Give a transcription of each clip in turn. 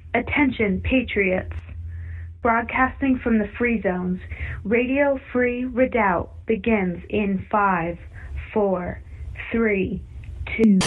Attention, patriots. Broadcasting from the Free Zones, Radio Free Redoubt begins in 5, 4, 3, 2...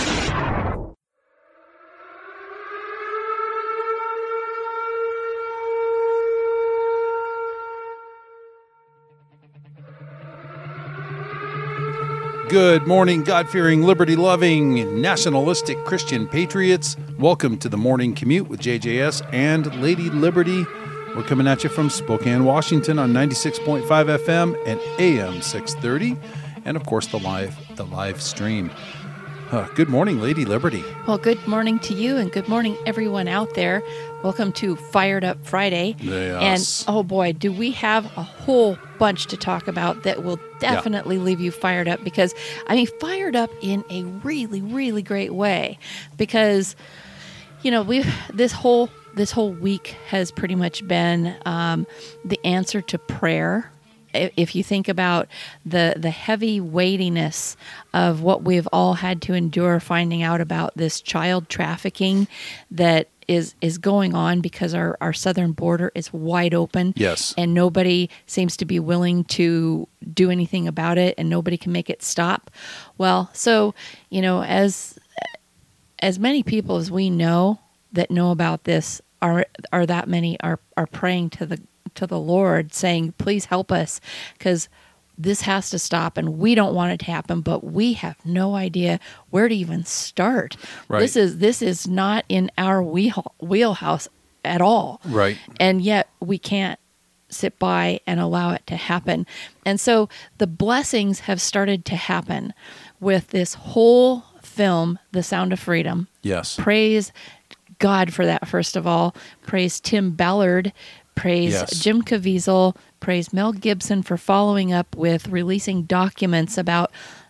Good morning, God-fearing, liberty-loving, nationalistic Christian patriots. Welcome to the Morning Commute with JJS and Lady Liberty. We're coming at you from Spokane, Washington on 96.5 FM and AM 630, and of course the live stream. Good morning, Lady Liberty. Well, good morning to you, and good morning everyone out there. Welcome to Fired Up Friday. Yes. And oh boy, do we have a whole bunch to talk about that will definitely leave you fired up, because I mean fired up in a really, really great way, because you know this whole week has pretty much been the answer to prayer. If you think about the heavy weightiness of what we've all had to endure, finding out about this child trafficking that is going on because our southern border is wide open. Yes. And nobody seems to be willing to do anything about it, and nobody can make it stop. Well, so, you know, as many people as we know that know about this are that many are praying to the Lord, saying, please help us, because this has to stop, and we don't want it to happen, but we have no idea where to even start. Right. This is not in our wheelhouse at all. Right. And yet we can't sit by and allow it to happen. And so the blessings have started to happen with this whole film, The Sound of Freedom. Yes. Praise God for that, first of all. Praise Tim Ballard. Praise Jim Caviezel. Praise Mel Gibson for following up with releasing documents about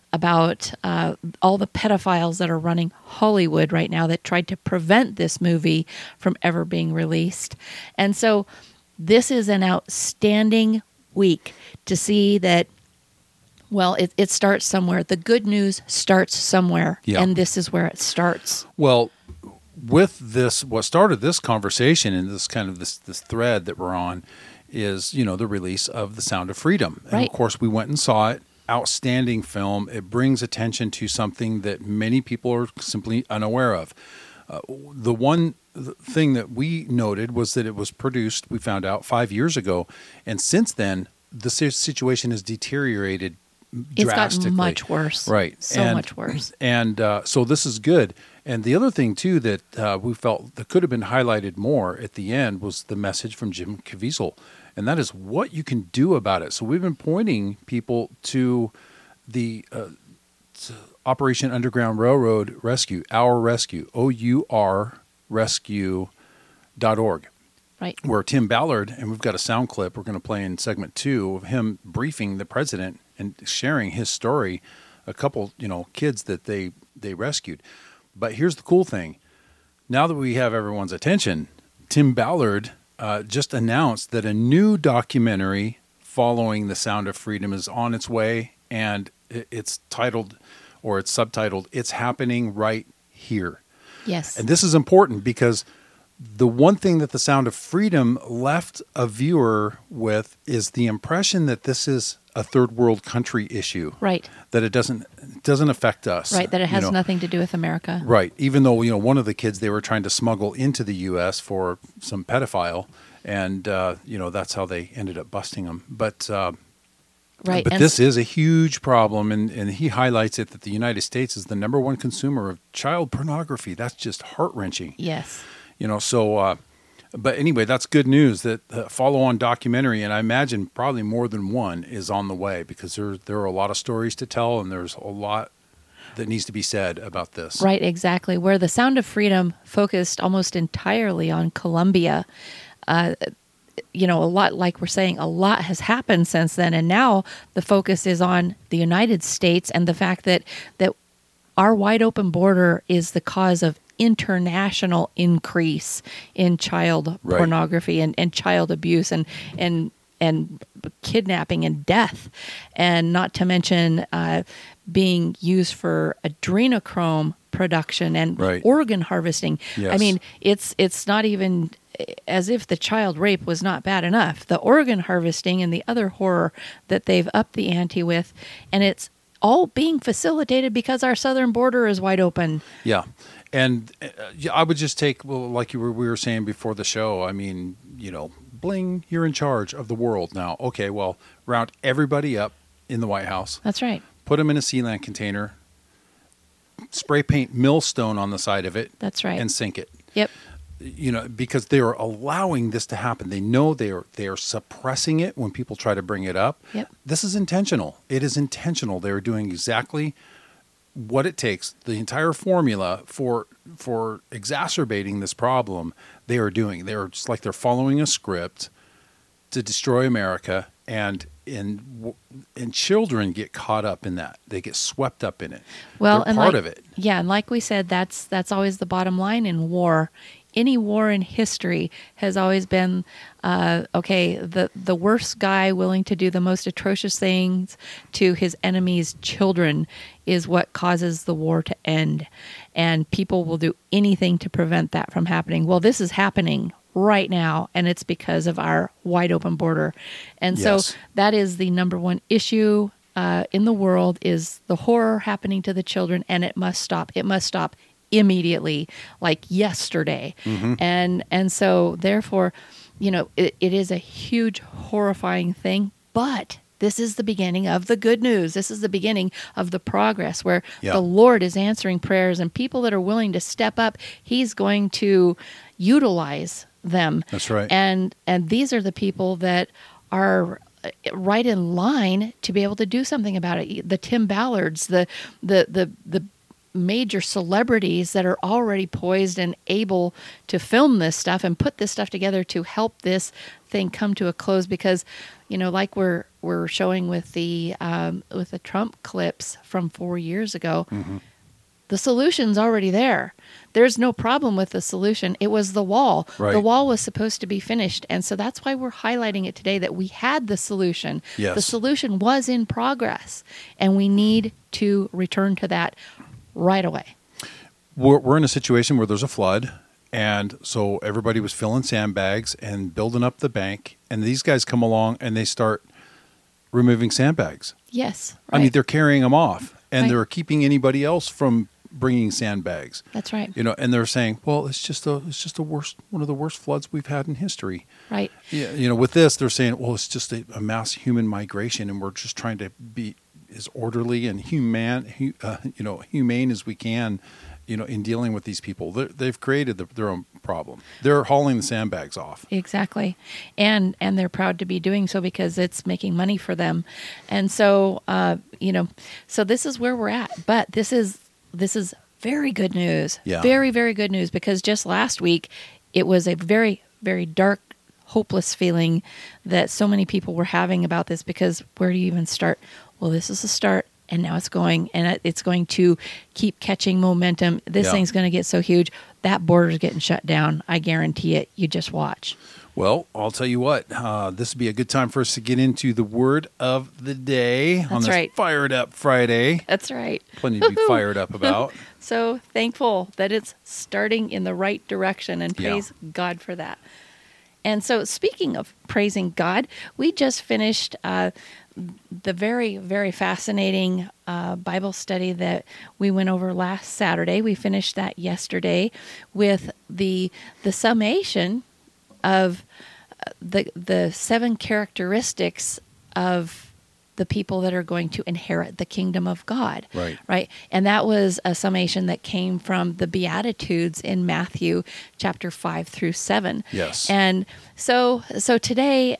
all the pedophiles that are running Hollywood right now that tried to prevent this movie from ever being released. And so this is an outstanding week to see that, well, it starts somewhere. The good news starts somewhere, and this is where it starts. Well, with this, what started this conversation and this kind of this thread that we're on is, you know, the release of The Sound of Freedom. And right. Of course, we went and saw it. Outstanding film. It brings attention to something that many people are simply unaware of. The one thing that we noted was that it was produced, we found out, 5 years ago. And since then, the situation has deteriorated drastically. It's gotten much worse. Right. Much worse. And so this is good. And the other thing, too, that we felt that could have been highlighted more at the end was the message from Jim Caviezel, and that is what you can do about it. So we've been pointing people to the Operation Underground Railroad Rescue, Our Rescue, OUR Rescue.org, right, where Tim Ballard, and we've got a sound clip we're going to play in segment 2 of him briefing the president and sharing his story, a couple, you know, kids that they rescued. But here's the cool thing. Now that we have everyone's attention, Tim Ballard just announced that a new documentary following The Sound of Freedom is on its way, and it's titled, or it's subtitled, It's Happening Right Here. Yes. And this is important because the one thing that The Sound of Freedom left a viewer with is the impression that this is a third world country issue. Right. That it doesn't affect us. Right, that it has nothing to do with America. Right. Even though, you know, one of the kids they were trying to smuggle into the U.S. for some pedophile, and, you know, that's how they ended up busting him. But right. But this is a huge problem, and he highlights it that the United States is the number one consumer of child pornography. That's just heart-wrenching. Yes. You know, so... But anyway, that's good news that the follow-on documentary, and I imagine probably more than one, is on the way, because there are a lot of stories to tell, and there's a lot that needs to be said about this. Right, exactly. Where The Sound of Freedom focused almost entirely on Colombia, you know, a lot, like we're saying, a lot has happened since then, and now the focus is on the United States and the fact that our wide open border is the cause of international increase in child pornography and child abuse and kidnapping and death, and not to mention being used for adrenochrome production and Right. organ harvesting. Yes. I mean, it's not even as if the child rape was not bad enough. The organ harvesting and the other horror that they've upped the ante with, and it's all being facilitated because our southern border is wide open. Yeah. And I would just take, well, like we were saying before the show, I mean, bling, you're in charge of the world now. Okay, well, round everybody up in the White House. That's right. Put them in a Sealand container, spray paint millstone on the side of it. That's right. And sink it. Yep. Because they are allowing this to happen. They know they are suppressing it when people try to bring it up. Yep. This is intentional. It is intentional. They are doing exactly what it takes. The entire formula for exacerbating this problem, they are doing. They're just like they're following a script to destroy America, and children get caught up in that. They get swept up in it. Well, they're and part of it. Yeah, and like we said, that's always the bottom line in war. Any war in history has always been, the worst guy willing to do the most atrocious things to his enemy's children is what causes the war to end. And people will do anything to prevent that from happening. Well, this is happening right now, and it's because of our wide open border. And Yes. so that is the number one issue in the world, is the horror happening to the children, and it must stop. It must stop immediately, like yesterday. Mm-hmm. And so therefore, it is a huge, horrifying thing, but this is the beginning of the good news. This is the beginning of the progress where the Lord is answering prayers, and people that are willing to step up, He's going to utilize them. That's right. And these are the people that are right in line to be able to do something about it. The Tim Ballards, the major celebrities that are already poised and able to film this stuff and put this stuff together to help this thing come to a close, because like we're showing with the Trump clips from 4 years ago, Mm-hmm. the solution's already there. There's no problem with the solution. It was the wall. Right. The wall was supposed to be finished, and so that's why we're highlighting it today, that we had the solution. Yes. The solution was in progress, and we need to return to that right away. We're in a situation where there's a flood, and so everybody was filling sandbags and building up the bank, and these guys come along and they start removing sandbags. Yes. I mean, they're carrying them off, and Right. they're keeping anybody else from bringing sandbags. That's right. And they're saying, well, it's just one of the worst floods we've had in history. Right. Yeah, with this, they're saying, well, it's just a mass human migration, and we're just trying to be as orderly and humane as we can, in dealing with these people. They've created their own problem. They're hauling the sandbags off. Exactly. And they're proud to be doing so because it's making money for them. And so, so this is where we're at. But this is very good news. Yeah. Very, very good news, because just last week it was a very, very dark, hopeless feeling that so many people were having about this, because where do you even start? Well, this is a start, and now it's going to keep catching momentum. This thing's going to get so huge. That border's getting shut down. I guarantee it. You just watch. Well, I'll tell you what, this would be a good time for us to get into the word of the day on this right. Fired Up Friday. That's right. Plenty to be fired up about. So thankful that it's starting in the right direction, and praise God for that. And so, speaking of praising God, we just finished the very, very fascinating Bible study that we went over last Saturday. We finished that yesterday with the summation of the 7 characteristics of the people that are going to inherit the kingdom of God. Right. And that was a summation that came from the Beatitudes in Matthew chapter 5 through 7. Yes. And so today,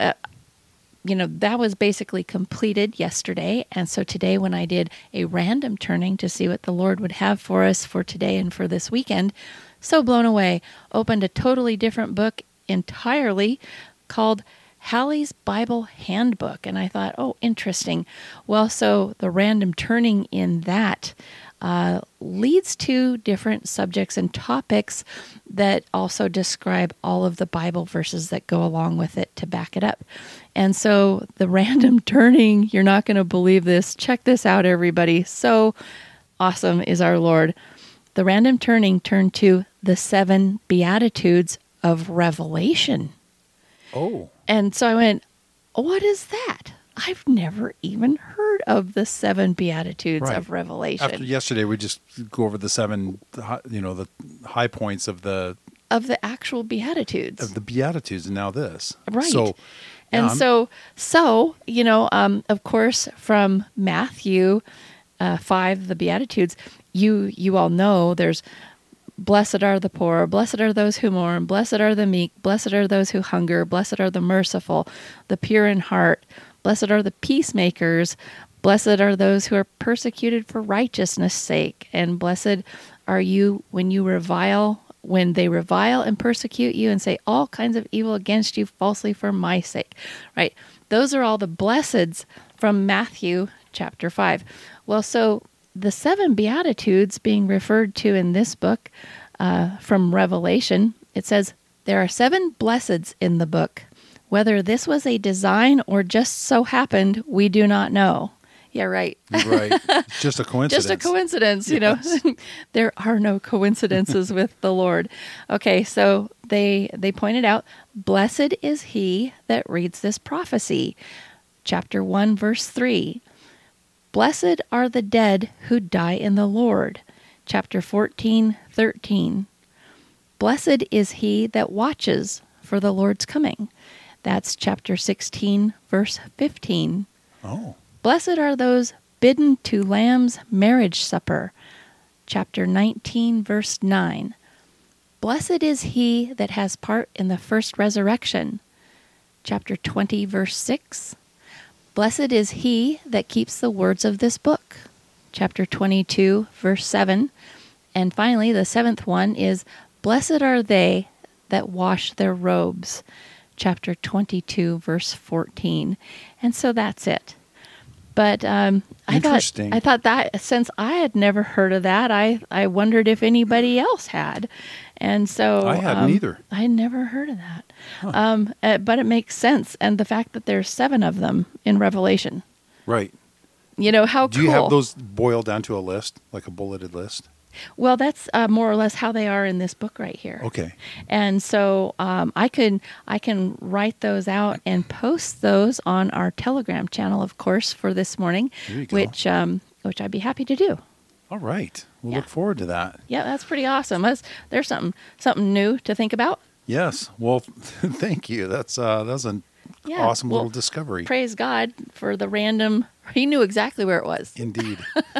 that was basically completed yesterday. And so today, when I did a random turning to see what the Lord would have for us for today and for this weekend, so blown away, opened a totally different book entirely called Hallie's Bible Handbook. And I thought, oh, interesting. Well, so the random turning in that leads to different subjects and topics that also describe all of the Bible verses that go along with it to back it up. And so the random turning, you're not going to believe this. Check this out, everybody. So awesome is our Lord. The random turning turned to the 7 Beatitudes of Revelation. Oh. And so I went, what is that? I've never even heard of the 7 Beatitudes of Revelation. After yesterday, we just go over the 7, the high points of the actual Beatitudes. Of the Beatitudes, and now this. Right. So, and so, of course, from Matthew 5, the Beatitudes, you all know there's blessed are the poor, blessed are those who mourn, blessed are the meek, blessed are those who hunger, blessed are the merciful, the pure in heart, blessed are the peacemakers, blessed are those who are persecuted for righteousness' sake, and blessed are you when they revile and persecute you and say all kinds of evil against you falsely for my sake. Right? Those are all the blesseds from Matthew chapter 5. Well, so the 7 Beatitudes being referred to in this book from Revelation, it says there are 7 blesseds in the book. Whether this was a design or just so happened, we do not know. Yeah, right. Right. Just a coincidence. Just a coincidence, yes. There are no coincidences with the Lord. Okay, so they pointed out, blessed is he that reads this prophecy. Chapter 1, verse 3. Blessed are the dead who die in the Lord. Chapter 14, 13. Blessed is he that watches for the Lord's coming. That's chapter 16, verse 15. Oh. Blessed are those bidden to Lamb's marriage supper. Chapter 19, verse 9. Blessed is he that has part in the first resurrection. Chapter 20, verse 6. Blessed is he that keeps the words of this book. Chapter 22, verse 7. And finally, the 7th one is, blessed are they that wash their robes. Chapter 22, verse 14. And so that's it. But I thought that since I had never heard of that, I wondered if anybody else had. And so I hadn't either. I had never heard of that. Huh. But it makes sense. And the fact that there's 7 of them in Revelation. Right. How cool. Do you have those boiled down to a list, like a bulleted list? Well, that's more or less how they are in this book right here. Okay. And so I can write those out and post those on our Telegram channel, of course, for this morning, which I'd be happy to do. All right. We'll look forward to that. Yeah, that's pretty awesome. There's something new to think about. Yes. Well, thank you. That's an awesome little discovery. Praise God for the random. He knew exactly where it was. Indeed.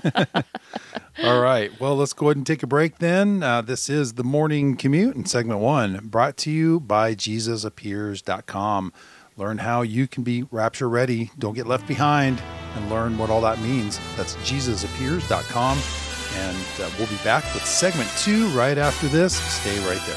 All right. Well, let's go ahead and take a break then. This is The Morning Commute in segment 1, brought to you by JesusAppears.com. Learn how you can be rapture ready, don't get left behind, and learn what all that means. That's JesusAppears.com. And we'll be back with segment 2 right after this. Stay right there.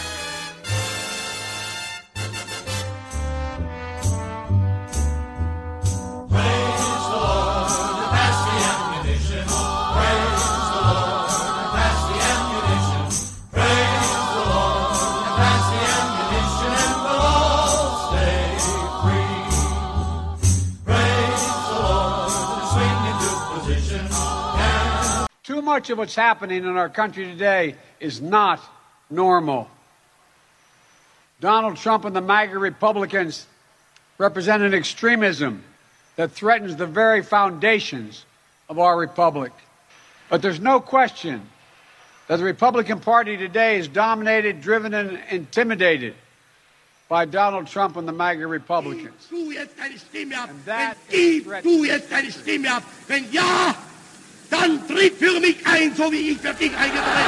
Too much of what's happening in our country today is not normal. Donald Trump and the MAGA Republicans represent an extremism that threatens the very foundations of our republic. But there's no question that the Republican Party today is dominated, driven, and intimidated by Donald Trump and the MAGA Republicans. And that is a threat. Dann tritt für mich ein, so wie ich für dich eingetreten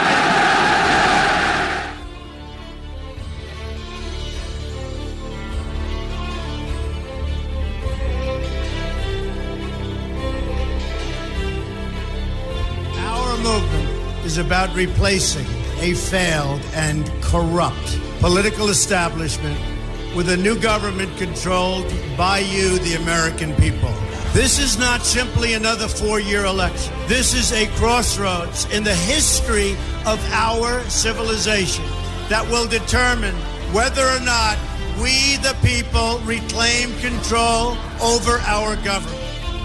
bin. Our movement is about replacing a failed and corrupt political establishment with a new government controlled by you, the American people. This is not simply another 4-year election. This is a crossroads in the history of our civilization that will determine whether or not we, the people, reclaim control over our government.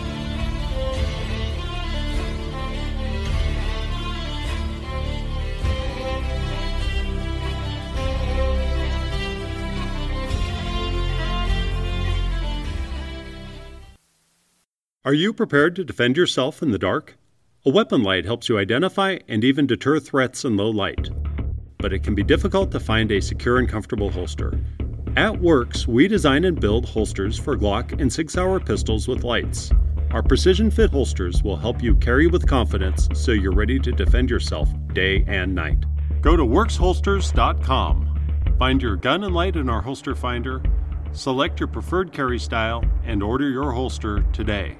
Are you prepared to defend yourself in the dark? A weapon light helps you identify and even deter threats in low light. But it can be difficult to find a secure and comfortable holster. At Works, we design and build holsters for Glock and Sig Sauer pistols with lights. Our precision fit holsters will help you carry with confidence so you're ready to defend yourself day and night. Go to worksholsters.com. Find your gun and light in our holster finder, select your preferred carry style, and order your holster today.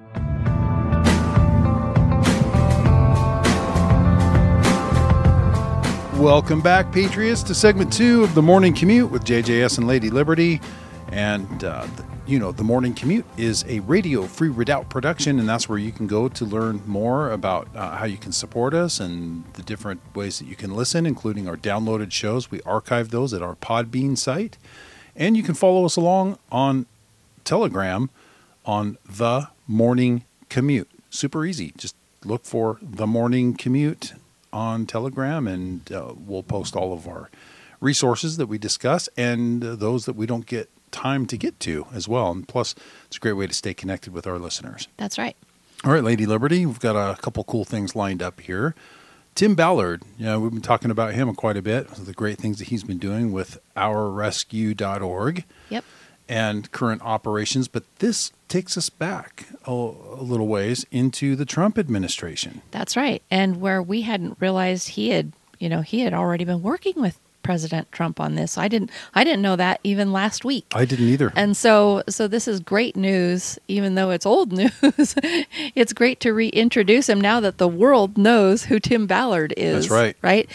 Welcome back, Patriots, to segment 2 of The Morning Commute with JJS and Lady Liberty. And, The Morning Commute is a Radio Free Redoubt production, and that's where you can go to learn more about how you can support us and the different ways that you can listen, including our downloaded shows. We archive those at our Podbean site. And you can follow us along on Telegram on The Morning Commute. Super easy. Just look for The Morning Commute on Telegram, and we'll post all of our resources that we discuss and those that we don't get time to get to as well. And plus, it's a great way to stay connected with our listeners. That's right. All right, Lady Liberty, we've got a couple cool things lined up here. Tim Ballard, we've been talking about him quite a bit, the great things that he's been doing with ourrescue.org. Yep. And current operations, but this takes us back a little ways into the Trump administration. That's right. And where we hadn't realized he had already been working with President Trump on this. I didn't know that even last week. I didn't either. And so this is great news, even though it's old news. It's great to reintroduce him now that the world knows who Tim Ballard is. That's right. Right?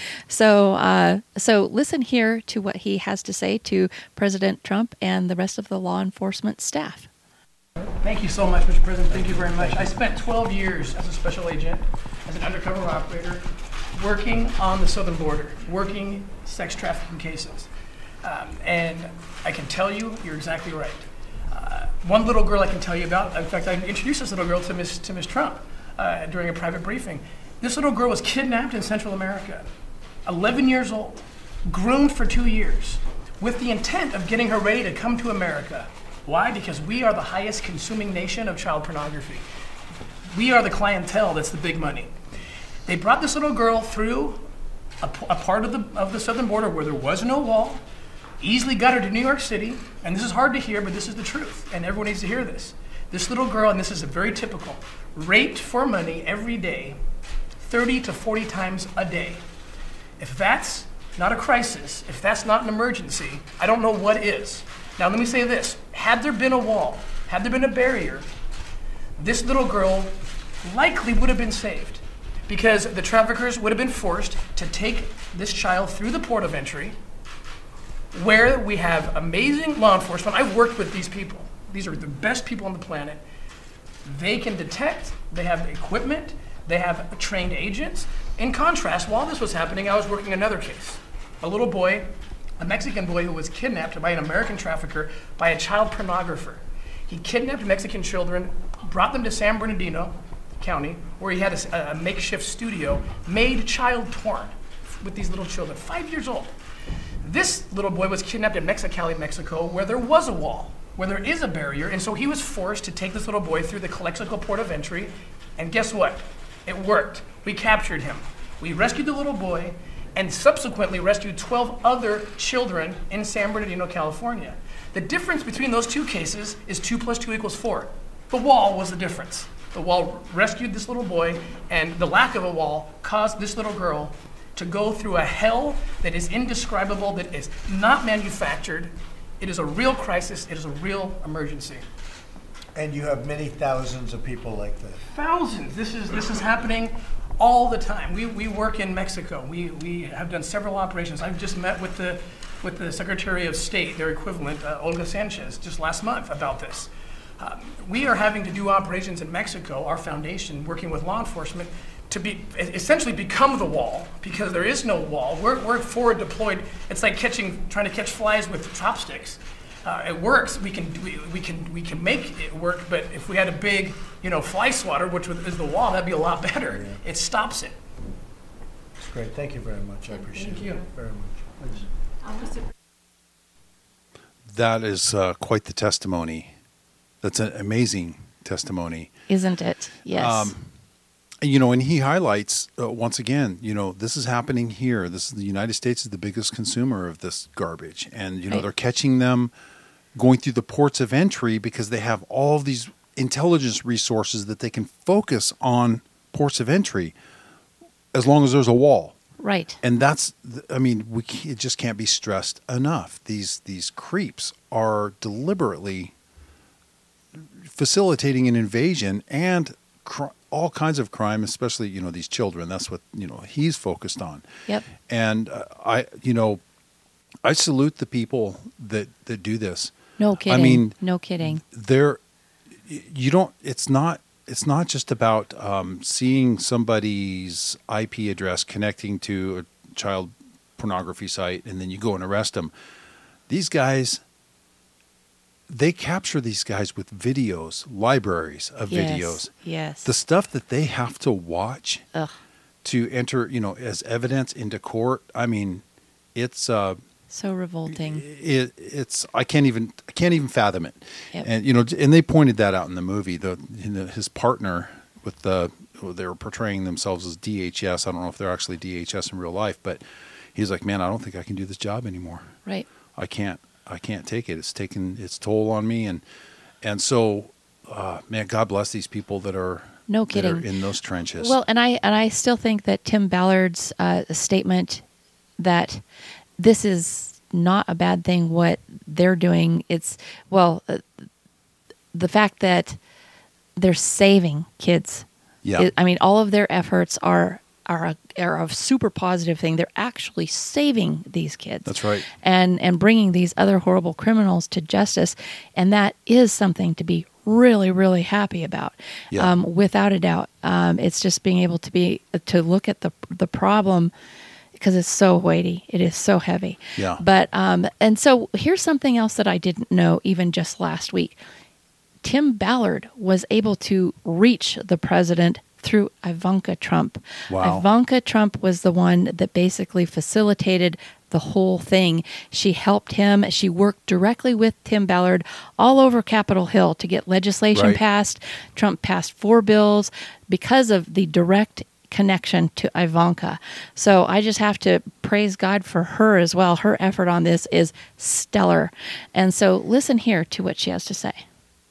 So listen here to what he has to say to President Trump and the rest of the law enforcement staff. Thank you so much, Mr. President. Thank you very much. I spent 12 years as a special agent, as an undercover operator, working on the southern border, working sex trafficking cases. And I can tell you, you're exactly right. One little girl I can tell you about, in fact, I introduced this little girl to Ms. Trump during a private briefing. This little girl was kidnapped in Central America, 11 years old, groomed for 2 years, with the intent of getting her ready to come to America. Why? Because we are the highest consuming nation of child pornography. We are the clientele that's the big money. They brought this little girl through a part of the southern border where there was no wall, easily got her to New York City, and this is hard to hear, but this is the truth, and everyone needs to hear this. This little girl, and this is very typical, raped for money every day, 30 to 40 times a day. If that's not a crisis, if that's not an emergency, I don't know what is. Now let me say this, had there been a wall, had there been a barrier, this little girl likely would have been saved, because the traffickers would have been forced to take this child through the port of entry, where we have amazing law enforcement. I've worked with these people. These are the best people on the planet. They can detect, they have equipment, they have trained agents. In contrast, while this was happening, I was working another case. A little boy, a Mexican boy who was kidnapped by an American trafficker by a child pornographer. He kidnapped Mexican children, brought them to San Bernardino County, where he had a makeshift studio, made child porn with these little children, 5 years old. This little boy was kidnapped in Mexicali, Mexico, where there was a wall, where there is a barrier, and so he was forced to take this little boy through the Calexico port of entry, and guess what? It worked. We captured him. We rescued the little boy, and subsequently rescued 12 other children in San Bernardino, California. The difference between those two cases is 2 + 2 = 4. The wall was the difference. The wall rescued this little boy, and the lack of a wall caused this little girl to go through a hell that is indescribable, that is not manufactured. It is a real crisis. It is a real emergency. And you have many thousands of people like this. Thousands. This is happening all the time. We work in Mexico. We have done several operations. I've just met with the Secretary of State, their equivalent, Olga Sanchez, just last month about this. We are having to do operations in Mexico, our foundation, working with law enforcement, to be essentially become the wall, because there is no wall. We're forward deployed. It's like trying to catch flies with chopsticks. It works. We can make it work. But if we had a big, fly swatter, which is the wall, that'd be a lot better. Yeah. It stops it. That's great. Thank you very much. I appreciate it very much. Please. That is quite the testimony. That's an amazing testimony. Isn't it? Yes. And he highlights, once again, this is happening here. This is the United States is the biggest consumer of this garbage. And, Right. they're catching them going through the ports of entry because they have all of these intelligence resources that they can focus on ports of entry as long as there's a wall. Right. And that's, it just can't be stressed enough. These creeps are deliberately facilitating an invasion and all kinds of crime, especially, these children. That's what, he's focused on. Yep. And I salute the people that do this. No kidding. No kidding. It's not just about seeing somebody's IP address connecting to a child pornography site and then you go and arrest them. These guys, they capture these guys with videos, libraries of videos. Yes. The stuff that they have to watch to enter, as evidence into court. I mean, it's so revolting. I can't even fathom it. Yep. And and they pointed that out in the movie. His partner they were portraying themselves as DHS. I don't know if they're actually DHS in real life, but he's like, man, I don't think I can do this job anymore. Right. I can't take it. It's taken its toll on me, and so, man, God bless these people that are no kidding that are in those trenches. Well, and I still think that Tim Ballard's statement that this is not a bad thing what they're doing. It's the fact that they're saving kids. Yeah. All of their efforts are a super positive thing. They're actually saving these kids. That's right. And bringing these other horrible criminals to justice. And that is something to be really, really happy about. Yeah. Without a doubt. It's just being able to look at the problem, because it's so weighty. It is so heavy. Yeah. But, and so here's something else that I didn't know even just last week. Tim Ballard was able to reach the president through Ivanka Trump. Wow. Ivanka Trump was the one that basically facilitated the whole thing. She helped him. She worked directly with Tim Ballard all over Capitol Hill to get legislation passed. Trump passed 4 bills because of the direct connection to Ivanka. So I just have to praise God for her as well. Her effort on this is stellar. And so listen here to what she has to say.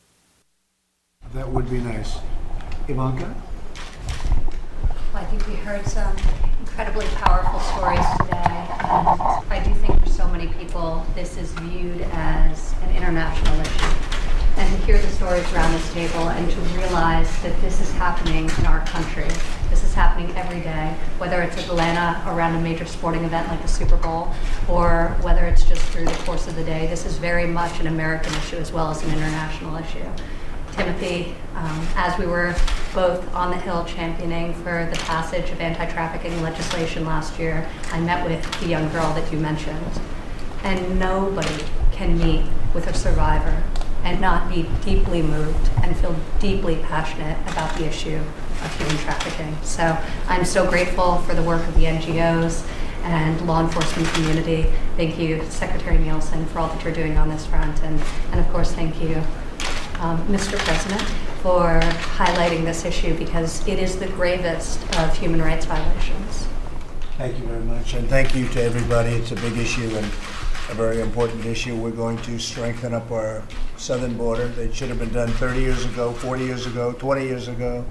That would be nice. Ivanka? Well, I think we heard some incredibly powerful stories today. And I do think for so many people, this is viewed as an international issue. And to hear the stories around this table and to realize that this is happening in our country. This is happening every day, whether it's Atlanta around a major sporting event like the Super Bowl, or whether it's just through the course of the day. This is very much an American issue as well as an international issue. Timothy, as we were both on the Hill championing for the passage of anti-trafficking legislation last year, I met with the young girl that you mentioned. And nobody can meet with a survivor and not be deeply moved and feel deeply passionate about the issue of human trafficking. So I'm so grateful for the work of the NGOs and law enforcement community. Thank you, Secretary Nielsen, for all that you're doing on this front. And of course, thank you, Mr. President, for highlighting this issue, because it is the gravest of human rights violations. Thank you very much, and thank you to everybody. It's a big issue and a very important issue. We're going to strengthen up our southern border. That should have been done 30 years ago, 40 years ago, 20 years ago.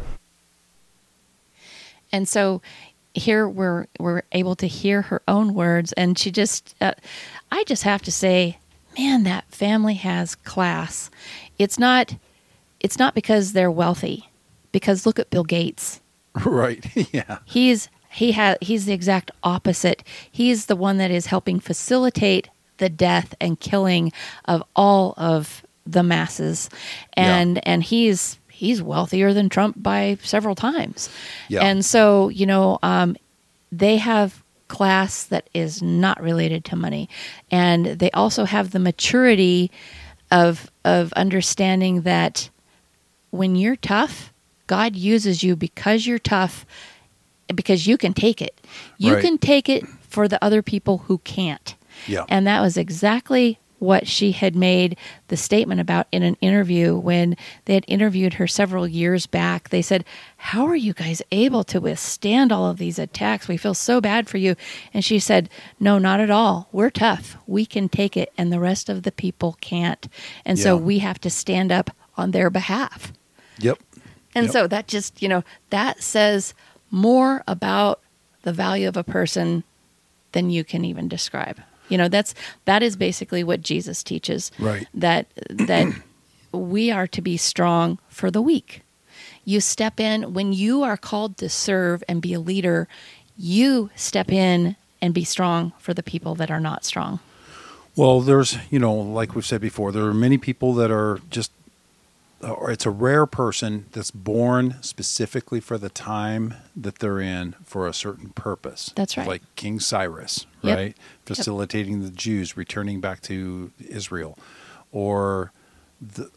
And so here we're able to hear her own words, and she just, I just have to say, man, that family has class. It's not because they're wealthy, because look at Bill Gates. Right. Yeah. He's the exact opposite. He's the one that is helping facilitate the death and killing of all of the masses, and he's wealthier than Trump by several times. Yeah. And so, they have class that is not related to money, and they also have the maturity of understanding that when you're tough, God uses you because you're tough, because you can take it. You Right. can take it for the other people who can't. Yeah. And that was exactly what she had made the statement about in an interview when they had interviewed her several years back. They said, "How are you guys able to withstand all of these attacks? We feel so bad for you." And she said, "No, not at all. We're tough. We can take it, and the rest of the people can't. And so Yeah. we have to stand up on their behalf." Yep. And Yep. so that just, that says more about the value of a person than you can even describe. That is basically what Jesus teaches. Right. That we are to be strong for the weak. You step in when you are called to serve and be a leader. You step in and be strong for the people that are not strong. Well, there's, like we've said before, there are many people that are just, or it's a rare person that's born specifically for the time that they're in for a certain purpose. That's right. Like King Cyrus, Yep. right? Facilitating the Jews returning back to Israel. Or the,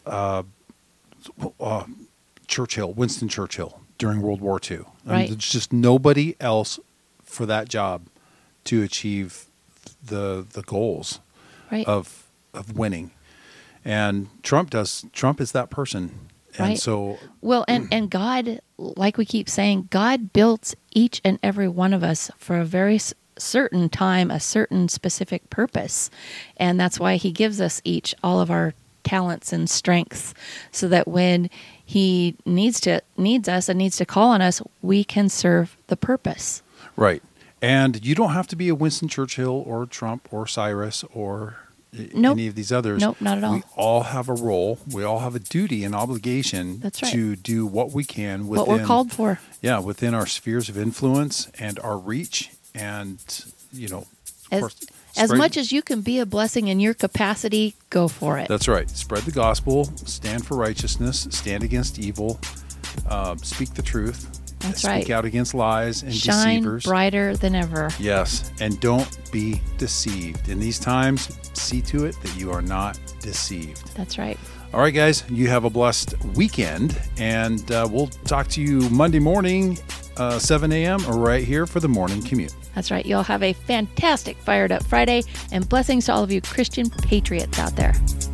Winston Churchill during World War II. Right. There's just nobody else for that job to achieve the goals Right. of winning. And Trump is that person. And Right. so Well, and God, like we keep saying, God built each and every one of us for a very certain time, a certain specific purpose. And that's why he gives us each all of our talents and strengths, so that when he needs us and needs to call on us, we can serve the purpose. right. And you don't have to be a Winston Churchill or Trump or Cyrus or Nope. any of these others. Nope, not at all. We all have a role. We all have a duty and obligation That's right. to do what we can within What we're called for. Yeah, within our spheres of influence and our reach, and of course, As spread- much as you can be a blessing in your capacity, go for it. That's right. Spread the gospel, stand for righteousness, stand against evil, speak the truth, That's speak right. out against lies and Shine deceivers. brighter than ever. Yes, and don't be deceived. In these times, see to it that you are not deceived. That's right. All right, guys, you have a blessed weekend, and we'll talk to you Monday morning, 7 a.m. right here for the Morning Commute. That's right. You'll have a fantastic Fired Up Friday, and blessings to all of you Christian patriots out there.